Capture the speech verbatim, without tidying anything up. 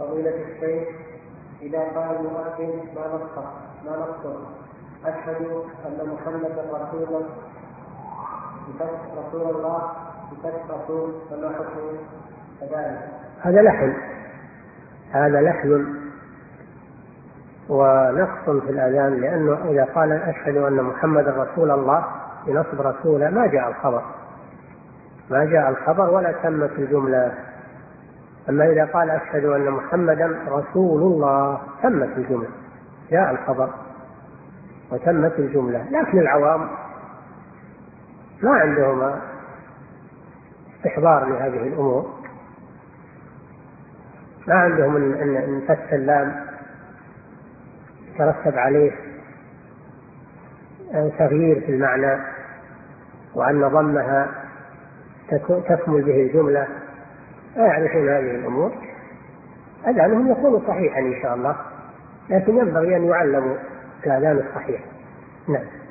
فضيلة الشيخ، إذا قال المؤذن ما نصر ما نصر أشهد أن محمدا رسول الله رسول الله بفتح رسول فما حكم كذلك؟ هذا لحن هذا لحن ونقص في الأذان، لأنه إذا قال أشهد أن محمدا رسول الله بنصب رسوله ما جاء الخبر ما جاء الخبر ولا تمت الجملة. أما إذا قال أشهد أن محمدا رسول الله تمت الجملة، جاء الخبر وتمت الجملة. لكن العوام ما عندهم استحضار لهذه الأمور، ما عندهم أن فتح اللام يترتب عليه تغيير في المعنى وأن ضمها تكمل به الجملة، لا يعرفون هذه الأمور. أذانهم يكون صحيحا إن شاء الله، لكن ينبغي أن يعلموا الأذان الصحيح. نعم.